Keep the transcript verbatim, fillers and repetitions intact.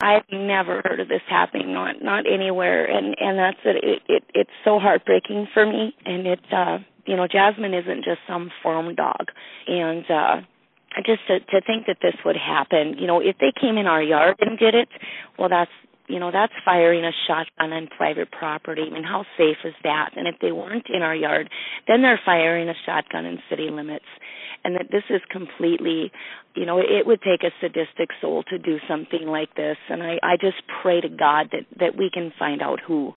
I've never heard of this happening, not not anywhere, and and that's it. It, it it's so heartbreaking for me, and it uh, you know, Jasmine isn't just some farm dog, and uh, just to to think that this would happen. You know, if they came in our yard and did it, well, that's you know, that's firing a shotgun on private property. I mean, how safe is that? And if they weren't in our yard, then they're firing a shotgun in city limits. And that this is completely, you know, it would take a sadistic soul to do something like this. And I, I just pray to God that, that we can find out who.